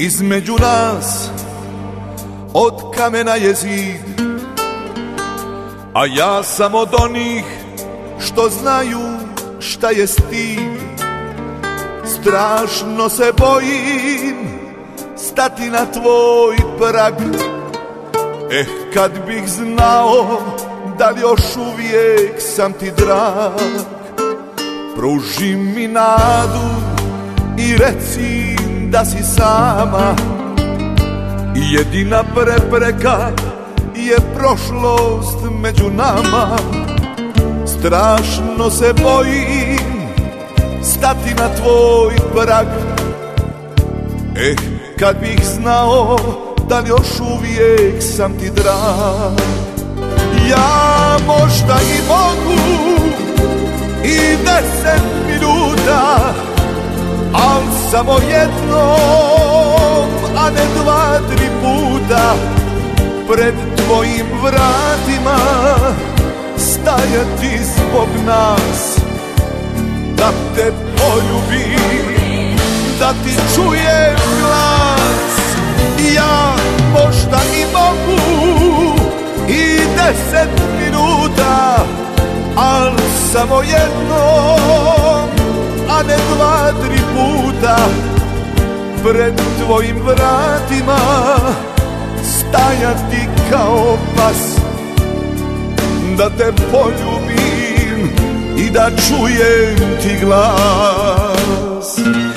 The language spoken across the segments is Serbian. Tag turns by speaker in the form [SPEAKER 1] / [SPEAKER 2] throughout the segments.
[SPEAKER 1] Između nas od kamena je zid, a ja sam od onih što znaju šta je stid. Strašno se bojim stati na tvoj prag. Kad bih znao da li još uvijek sam ti drag. Pruži mi nadu i reci da si sama. Jedina prepreka je prošlost među nama. Strašno se bojim stati na tvoj prag. Kad bih znao da li još uvijek sam ti drag. Ja možda i mogu i 10 minuta, al samo jednom, a ne 2-3 puta pred tvojim vratima stajati zbog nas. Da te poljubim, da ti čujem glas. Ja možda i mogu i 10 minuta, al samo jednom, a ne 2-3 puta pred tvojim vratima stajati kao pas. Da te poljubim i da čujem ti glas.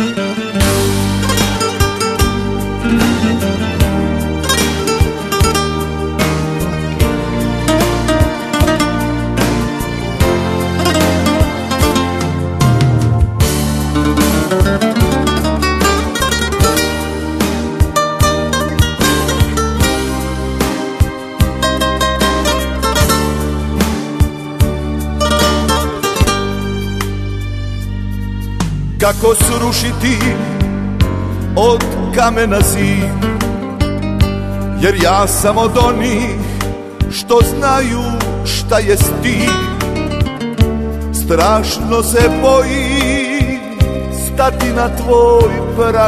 [SPEAKER 1] Kako srušiti od kamena zid, jer ja sam od onih što znaju šta je stid. Strašno se bojim stati na tvoj prag.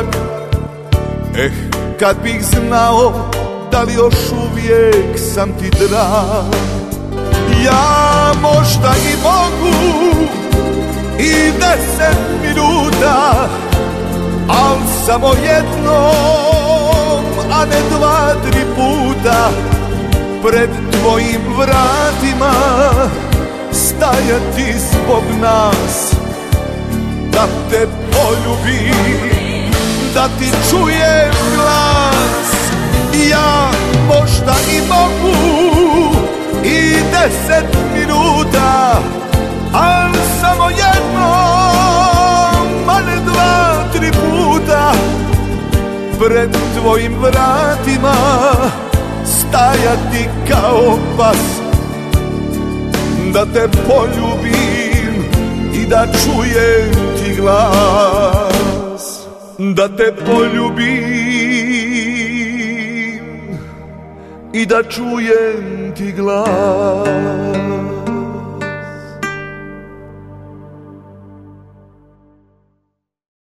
[SPEAKER 1] Kad bih znao da li još uvijek sam ti drag. Ja možda i mogu i 10 minuta, al samo jednom, a ne 2-3 puta pred tvojim vratima stajati zbog nas. Da te poljubim, da ti čujem glas. Ja možda i mogu i 10 minuta, al samo jednom, a ne 2-3 puta pred tvojim vratima stajati kao pas. Da te poljubim i da čujem ti glas. Da te poljubim i da čujem ti glas.